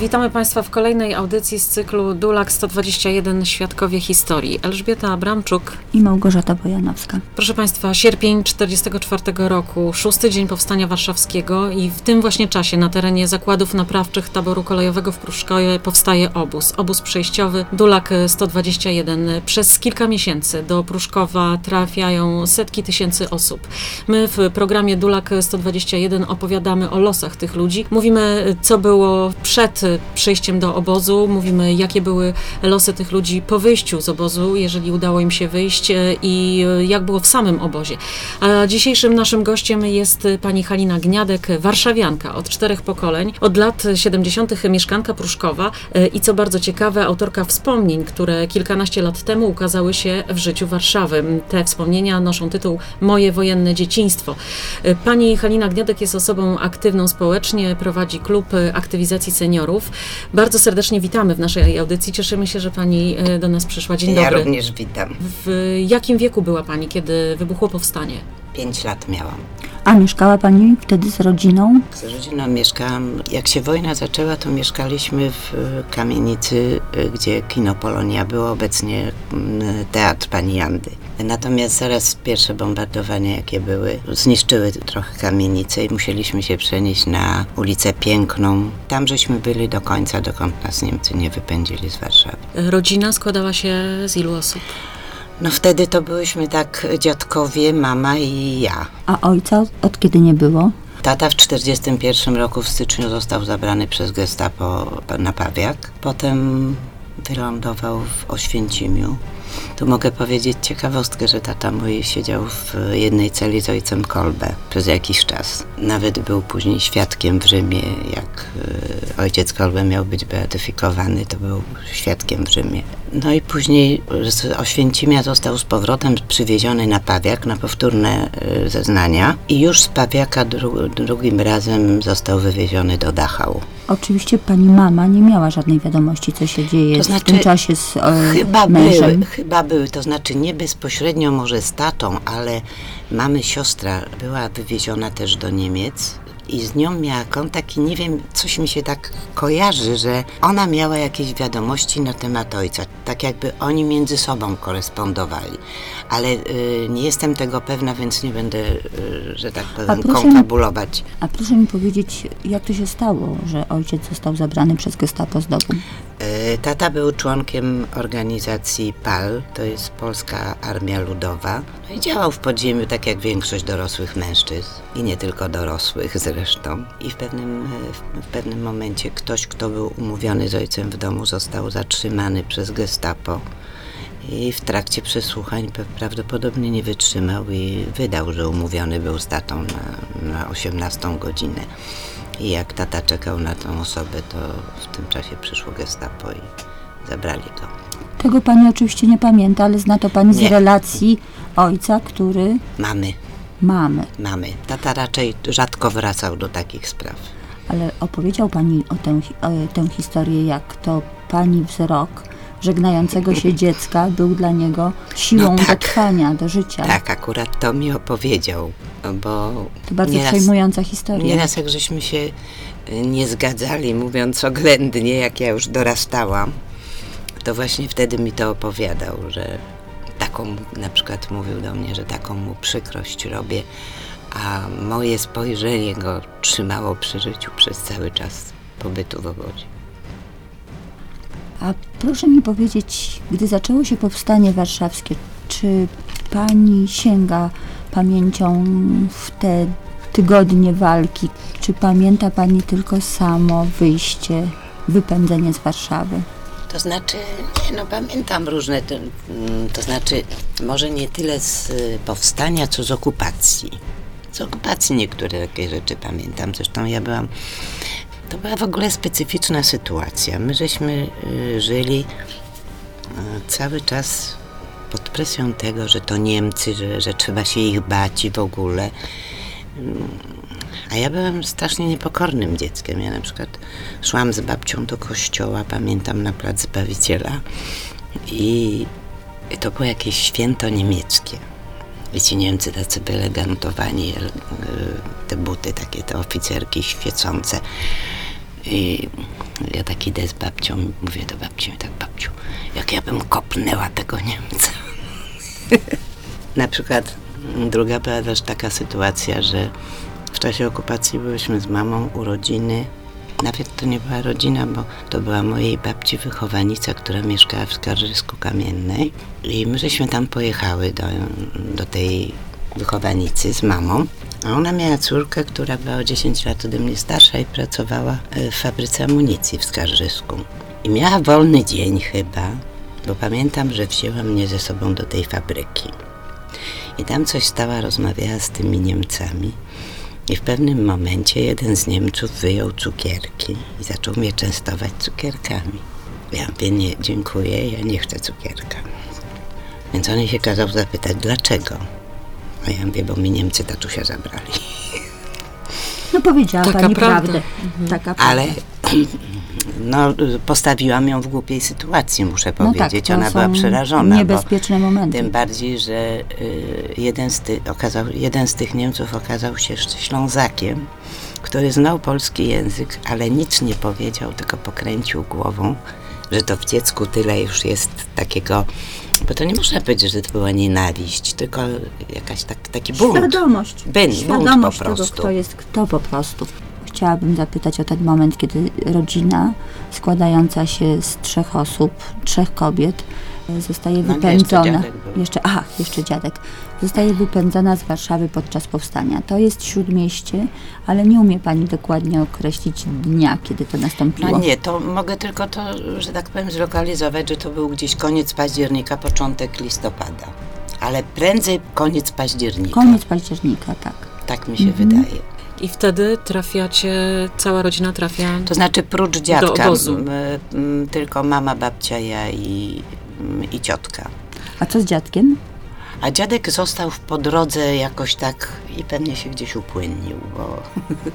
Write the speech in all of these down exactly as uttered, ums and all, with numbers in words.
Witamy Państwa w kolejnej audycji z cyklu Dulak sto dwadzieścia jeden Świadkowie Historii. Elżbieta Abramczuk i Małgorzata Bojanowska. Proszę Państwa, sierpień czterdziestego czwartego roku, szósty dzień Powstania Warszawskiego i w tym właśnie czasie na terenie zakładów naprawczych taboru kolejowego w Pruszkowie powstaje obóz. Obóz przejściowy Dulak sto dwadzieścia jeden. Przez kilka miesięcy do Pruszkowa trafiają setki tysięcy osób. My w programie Dulak sto dwadzieścia jeden opowiadamy o losach tych ludzi. Mówimy, co było przed przyjściem do obozu, mówimy, jakie były losy tych ludzi po wyjściu z obozu, jeżeli udało im się wyjść, i jak było w samym obozie. A dzisiejszym naszym gościem jest pani Halina Gniadek, warszawianka od czterech pokoleń, od lat siedemdziesiątych mieszkanka Pruszkowa i co bardzo ciekawe, autorka wspomnień, które kilkanaście lat temu ukazały się w życiu Warszawy. Te wspomnienia noszą tytuł Moje wojenne dzieciństwo. Pani Halina Gniadek jest osobą aktywną społecznie, prowadzi klub aktywizacji seniorów. Bardzo serdecznie witamy w naszej audycji. Cieszymy się, że pani do nas przyszła. Dzień dobry. Ja również witam. W jakim wieku była pani, kiedy wybuchło powstanie? Pięć lat miałam. A mieszkała pani wtedy z rodziną? Z rodziną mieszkałam. Jak się wojna zaczęła, to mieszkaliśmy w kamienicy, gdzie kino Polonia było, obecnie teatr pani Jandy. Natomiast zaraz pierwsze bombardowania, jakie były, zniszczyły trochę kamienicę i musieliśmy się przenieść na ulicę Piękną. Tam żeśmy byli do końca, dokąd nas Niemcy nie wypędzili z Warszawy. Rodzina składała się z ilu osób? No wtedy to byłyśmy tak dziadkowie, mama i ja. A ojca od kiedy nie było? Tata w czterdziestym pierwszym roku w styczniu został zabrany przez gestapo na Pawiak. Potem wylądował w Oświęcimiu. Tu mogę powiedzieć ciekawostkę, że tata mój siedział w jednej celi z ojcem Kolbe przez jakiś czas. Nawet był później świadkiem w Rzymie, jak ojciec Kolbe miał być beatyfikowany, to był świadkiem w Rzymie. No i później z Oświęcimia został z powrotem przywieziony na Pawiak, na powtórne zeznania i już z Pawiaka dru- drugim razem został wywieziony do Dachau. Oczywiście pani mama nie miała żadnej wiadomości, co się dzieje to znaczy, w tym czasie z e, chyba mężem. Były, chyba były, to znaczy nie bezpośrednio może z tatą, ale mamy siostra była wywieziona też do Niemiec i z nią miała kontakt i nie wiem, coś mi się tak kojarzy, że ona miała jakieś wiadomości na temat ojca, tak jakby oni między sobą korespondowali, ale y, nie jestem tego pewna, więc nie będę, y, że tak powiem, konfabulować. Mi, a proszę mi powiedzieć, jak to się stało, że ojciec został zabrany przez gestapo z domu? Y, tata był członkiem organizacji P A L, to jest Polska Armia Ludowa, no i działał w podziemiu tak jak większość dorosłych mężczyzn i nie tylko dorosłych zresztą. I w pewnym, w pewnym momencie ktoś, kto był umówiony z ojcem w domu, został zatrzymany przez gestapo i w trakcie przesłuchań prawdopodobnie nie wytrzymał i wydał, że umówiony był z tatą na, na osiemnastą godzinę. I jak tata czekał na tą osobę, to w tym czasie przyszło gestapo i zabrali go. Tego pani oczywiście nie pamięta, ale zna to pani nie. z relacji ojca, który... Mamy. Mamy. Mamy. Tata raczej rzadko wracał do takich spraw. Ale opowiedział pani o tę, o tę historię, jak to pani wzrok żegnającego się dziecka był dla niego siłą no tak, do trwania, do życia. Tak, akurat to mi opowiedział, bo... To bardzo nieraz, przejmująca historia. Nieraz jak żeśmy się nie zgadzali, mówiąc oględnie, jak ja już dorastałam, to właśnie wtedy mi to opowiadał, że taką, na przykład mówił do mnie, że taką mu przykrość robię, a moje spojrzenie go trzymało przy życiu przez cały czas pobytu w obozie. A proszę mi powiedzieć, gdy zaczęło się powstanie warszawskie, czy pani sięga pamięcią w te tygodnie walki? Czy pamięta pani tylko samo wyjście, wypędzenie z Warszawy? To znaczy, nie, no pamiętam różne, to, to znaczy może nie tyle z powstania, co z okupacji. Z okupacji niektóre takie rzeczy pamiętam, zresztą ja byłam, to była w ogóle specyficzna sytuacja. My żeśmy y, żyli y, cały czas pod presją tego, że to Niemcy, że, że trzeba się ich bać i w ogóle. A ja byłem strasznie niepokornym dzieckiem. Ja na przykład szłam z babcią do kościoła, pamiętam, na Plac Zbawiciela i to było jakieś święto niemieckie. I ci Niemcy tacy wyelegantowani, te buty takie, te oficerki świecące. I Ja tak idę z babcią, mówię do babci, tak babciu, jak ja bym kopnęła tego Niemca. Na przykład druga była też taka sytuacja, że w czasie okupacji byliśmy z mamą, urodziny. Nawet to nie była rodzina, bo to była mojej babci wychowanica, która mieszkała w Skarżysku Kamiennej. I my żeśmy tam pojechały do, do tej wychowanicy z mamą. A ona miała córkę, która była o dziesięć lat ode mnie starsza i pracowała w fabryce amunicji w Skarżysku. I miała wolny dzień chyba, bo pamiętam, że wzięła mnie ze sobą do tej fabryki. I tam coś stała, rozmawiała z tymi Niemcami. I w pewnym momencie jeden z Niemców wyjął cukierki i zaczął mnie częstować cukierkami. Ja mówię, nie, dziękuję, ja nie chcę cukierka. Więc on się kazał zapytać, dlaczego? A ja mówię, bo mi Niemcy tatusia zabrali. No powiedziała Taka pani prawda. prawdę. Mhm. Taka Ale prawda. no, postawiłam ją w głupiej sytuacji, muszę No powiedzieć. tak, to Ona była są przerażona. niebezpieczne bo momenty. Tym bardziej, że y, jeden, z ty, okazał, jeden z tych Niemców okazał się jeszcze Ślązakiem, który znał polski język, ale nic nie powiedział, tylko pokręcił głową, że to w dziecku tyle już jest takiego, bo to nie można powiedzieć, że to była nienawiść, tylko jakaś tak, taki bunt. Świadomość. Bunt, Świadomość bunt po tego, prostu. kto jest kto po prostu. Chciałabym zapytać o ten moment, kiedy rodzina składająca się z trzech osób, trzech kobiet, zostaje No nie, wypędzona. jeszcze dziadek był. Jeszcze, aha, jeszcze dziadek. Zostaje wypędzona z Warszawy podczas powstania. To jest Śródmieście, ale nie umie pani dokładnie określić dnia, kiedy to nastąpiło. No nie, to mogę tylko to, że tak powiem, zlokalizować, że to był gdzieś koniec października, początek listopada. Ale prędzej koniec października. Koniec października, tak. Tak mi się Mhm. wydaje. I wtedy trafiacie, cała rodzina trafia... To znaczy prócz dziadka, obozu. m, m, tylko mama, babcia, ja i, m, i ciotka. A co z dziadkiem? A dziadek został po drodze jakoś tak i pewnie się gdzieś upłynnił, bo,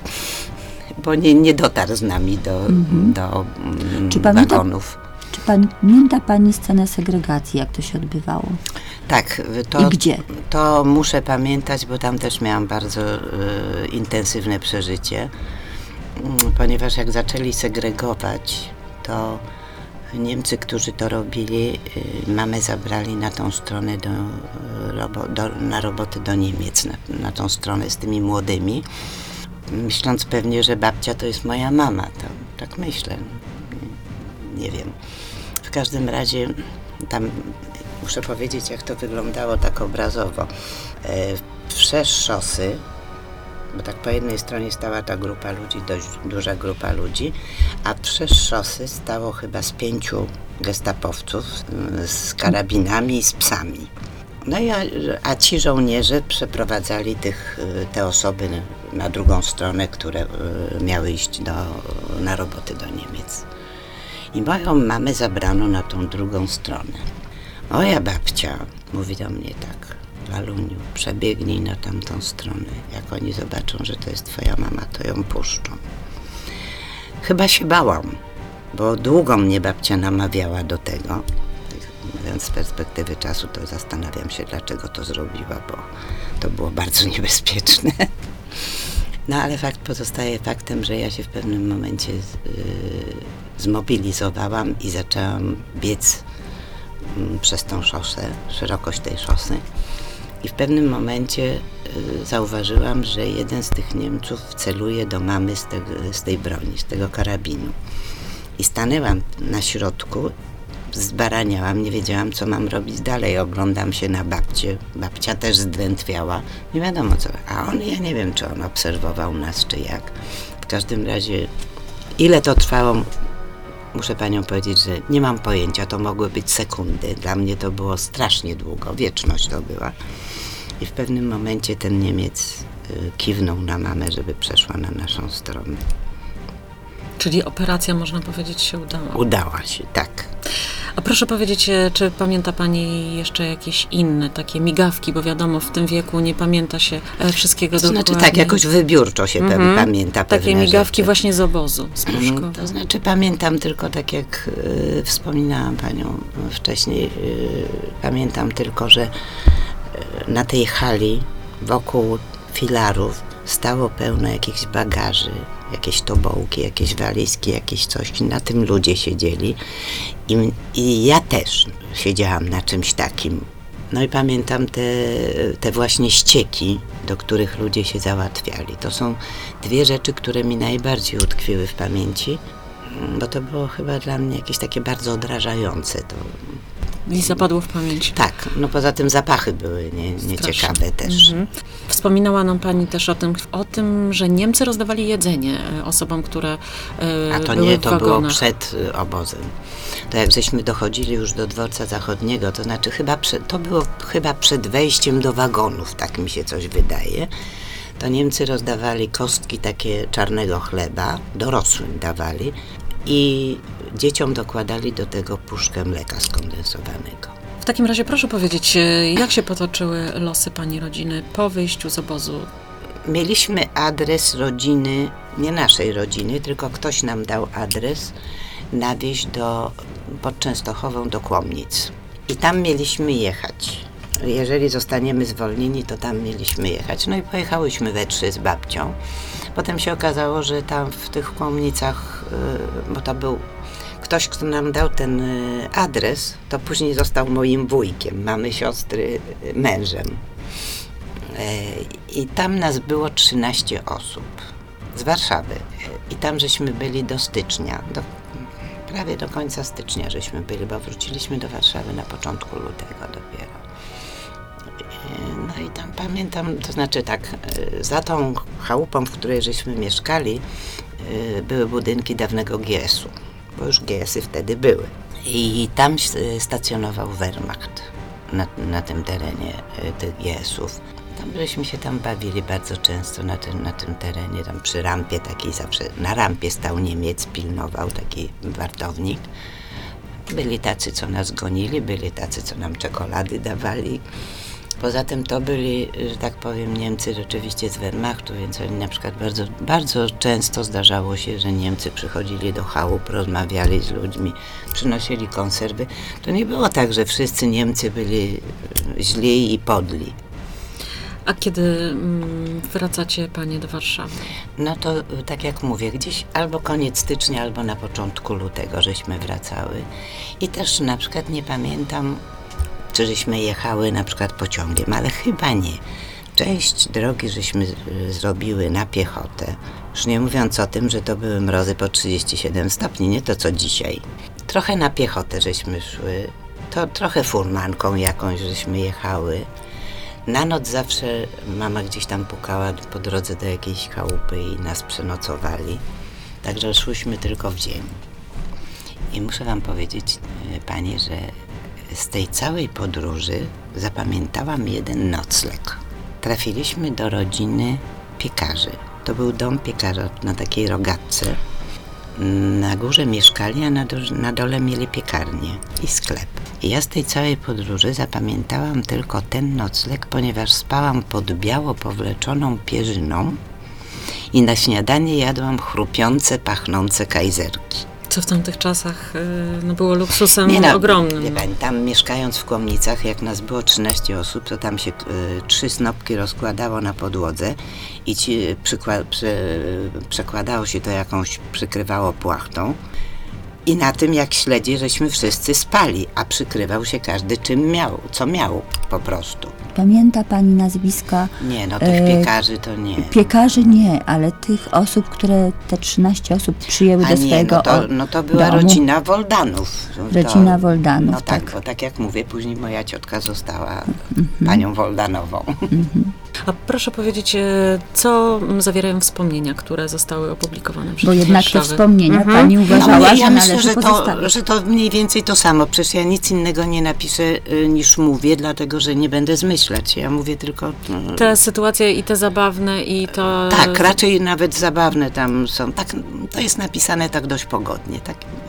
bo nie, nie dotarł z nami do, Mhm. do mm, Czy pamięta- wagonów. Czy pamięta pani scenę segregacji, jak to się odbywało? Tak, to, I gdzie? to muszę pamiętać, bo tam też miałam bardzo y, intensywne przeżycie, Mm, ponieważ jak zaczęli segregować, to Niemcy, którzy to robili, y, mamę zabrali na tą stronę do, y, robo, do, na roboty do Niemiec, na, na tą stronę z tymi młodymi, myśląc pewnie, że babcia to jest moja mama, to tak myślę, nie, nie wiem. W każdym razie tam muszę powiedzieć, jak to wyglądało tak obrazowo. E, wszerz szosy, bo tak po jednej stronie stała ta grupa ludzi, dość duża grupa ludzi, a wszerz szosy stało chyba z pięciu gestapowców y, z karabinami i z psami. No i a, a ci żołnierze przeprowadzali tych, y, te osoby na drugą stronę, które y, miały iść do, na roboty do Niemiec. I moją mamę zabrano na tą drugą stronę. Moja babcia mówi do mnie tak, Laluniu, przebiegnij na tamtą stronę. Jak oni zobaczą, że to jest twoja mama, to ją puszczą. Chyba się bałam, bo długo mnie babcia namawiała do tego. Mówiąc z perspektywy czasu, to zastanawiam się, dlaczego to zrobiła, bo to było bardzo niebezpieczne. No ale fakt pozostaje faktem, że ja się w pewnym momencie z, yy, zmobilizowałam i zaczęłam biec przez tą szosę, szerokość tej szosy. I w pewnym momencie y, zauważyłam, że jeden z tych Niemców celuje do mamy z, te, z tej broni, z tego karabinu. I stanęłam na środku, zbaraniałam, nie wiedziałam, co mam robić dalej. Oglądam się na babcię. Babcia też zdrętwiała. Nie wiadomo co. A on, ja nie wiem, czy on obserwował nas, czy jak. W każdym razie, ile to trwało, muszę panią powiedzieć, że nie mam pojęcia, to mogły być sekundy. Dla mnie to było strasznie długo, wieczność to była. I w pewnym momencie ten Niemiec y, kiwnął na mamę, żeby przeszła na naszą stronę. Czyli operacja, można powiedzieć, się udała. Udała się, tak. A proszę powiedzieć, czy pamięta pani jeszcze jakieś inne takie migawki, bo wiadomo, w tym wieku nie pamięta się wszystkiego To dokładnie. znaczy tak, jakoś wybiórczo się Mhm. pamięta pewne Takie migawki rzeczy. właśnie z obozu, z Pruszkowa. To znaczy pamiętam tylko, tak jak y, wspominałam panią wcześniej, y, pamiętam tylko, że y, na tej hali wokół filarów stało pełno jakichś bagaży, jakieś tobołki, jakieś walizki, jakieś coś. Na tym ludzie siedzieli i, i ja też siedziałam na czymś takim. No i pamiętam te, te właśnie ścieki, do których ludzie się załatwiali. To są dwie rzeczy, które mi najbardziej utkwiły w pamięci, bo to było chyba dla mnie jakieś takie bardzo odrażające. To... I zapadło w pamięci. Tak, no poza tym zapachy były nie, nieciekawe też. Mhm. Wspominała nam pani też o tym, o tym, że Niemcy rozdawali jedzenie osobom, które e, A to były nie, w to wagonach. było przed y, obozem. To jak żeśmy dochodzili już do dworca zachodniego, to znaczy chyba przed, to było chyba przed wejściem do wagonów, tak mi się coś wydaje. To Niemcy rozdawali kostki takie czarnego chleba, dorosłym dawali i dzieciom dokładali do tego puszkę mleka skondensowanego. W takim razie proszę powiedzieć, jak się potoczyły losy pani rodziny po wyjściu z obozu? Mieliśmy adres rodziny, nie naszej rodziny, tylko ktoś nam dał adres na wieś do, pod Częstochową do Kłomnic. I tam mieliśmy jechać. Jeżeli zostaniemy zwolnieni, to tam mieliśmy jechać. No i pojechałyśmy we trzy z babcią. Potem się okazało, że tam w tych Kłomnicach, bo to był ktoś, kto nam dał ten adres, to później został moim wujkiem, mamy siostry, mężem. I tam nas było trzynaście osób z Warszawy. I tam żeśmy byli do stycznia, do, prawie do końca stycznia żeśmy byli, bo wróciliśmy do Warszawy na początku lutego dopiero. No i tam pamiętam, to znaczy tak, za tą chałupą, w której żeśmy mieszkali, były budynki dawnego G S u, bo już G S y wtedy były. I tam stacjonował Wehrmacht na, na tym terenie tych G S ów. Tam żeśmy się tam bawili bardzo często na tym, na tym terenie, tam przy rampie takiej zawsze, na rampie stał Niemiec, pilnował taki wartownik. Byli tacy, co nas gonili, byli tacy, co nam czekolady dawali. Poza tym to byli, że tak powiem, Niemcy rzeczywiście z Wehrmachtu, więc oni na przykład bardzo, bardzo często zdarzało się, że Niemcy przychodzili do chałup, rozmawiali z ludźmi, przynosili konserwy. To nie było tak, że wszyscy Niemcy byli źli i podli. A kiedy mm, wracacie panie do Warszawy? No to tak jak mówię, gdzieś albo koniec stycznia, albo na początku lutego żeśmy wracały. I też na przykład nie pamiętam, czy żeśmy jechały na przykład pociągiem, ale chyba nie. Część drogi żeśmy z- zrobiły na piechotę. Już nie mówiąc o tym, że to były mrozy po trzydzieści siedem stopni, nie to co dzisiaj. Trochę na piechotę żeśmy szły, to trochę furmanką jakąś żeśmy jechały. Na noc zawsze mama gdzieś tam pukała po drodze do jakiejś chałupy i nas przenocowali. Także szłyśmy tylko w dzień. I muszę wam powiedzieć, e, panie, że z tej całej podróży zapamiętałam jeden nocleg. Trafiliśmy do rodziny piekarzy. To był dom piekarza na takiej rogatce. Na górze mieszkali, a na, do, na dole mieli piekarnię i sklep. I ja z tej całej podróży zapamiętałam tylko ten nocleg, ponieważ spałam pod biało powleczoną pierzyną i na śniadanie jadłam chrupiące, pachnące kajzerki. Co w tamtych czasach y, no, było luksusem Nie no, ogromnym. wie pani, tam mieszkając w Kłomnicach, jak nas było trzynaście osób, to tam się y, trzy snopki rozkładało na podłodze i ci przykła- prze, przekładało się to jakąś, przykrywało płachtą. I na tym, jak śledzie, żeśmy wszyscy spali, a przykrywał się każdy czym miał, co miał po prostu. Pamięta pani nazwiska Nie, no tych E, piekarzy to nie. piekarzy? Nie, ale tych osób, które te trzynaście osób przyjęły A do nie, swojego no to, o- no to była domu. rodzina Woldanów. Rodzina to, Woldanów, No tak, tak. bo tak jak mówię, później moja ciotka została panią Woldanową. A proszę powiedzieć, e, co zawierają wspomnienia, które zostały opublikowane przez Bo jednak te Warszawy? wspomnienia Mhm. pani uważała, No, nie, że ja myślę, należy że to, pozostawić. że to mniej więcej to samo. Przecież ja nic innego nie napiszę y, niż mówię, dlatego że nie będę zmyślać. Ja mówię tylko... y, Te sytuacje i te zabawne i to... Tak, raczej nawet zabawne tam są. Tak, to jest napisane tak dość pogodnie. Tak,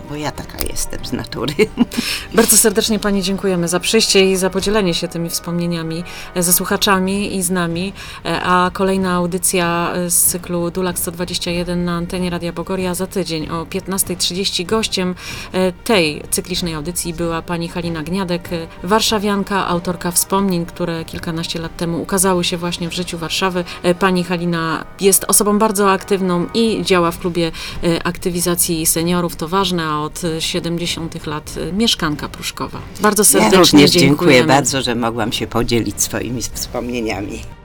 bo ja taka jestem z natury. Bardzo serdecznie Pani dziękujemy za przyjście i za podzielenie się tymi wspomnieniami ze słuchaczami i z nami. A kolejna audycja z cyklu Dulak sto dwadzieścia jeden na antenie Radia Bogoria za tydzień o piętnasta trzydzieści. Gościem tej cyklicznej audycji była pani Halina Gniadek, warszawianka, autorka wspomnień, które kilkanaście lat temu ukazały się właśnie w życiu Warszawy. Pani Halina jest osobą bardzo aktywną i działa w klubie aktywizacji seniorów, to ważne, a od siedemdziesiątych lat mieszkanka Pruszkowa. Bardzo serdecznie ja również dziękujemy. Dziękuję bardzo, że mogłam się podzielić swoimi wspomnieniami.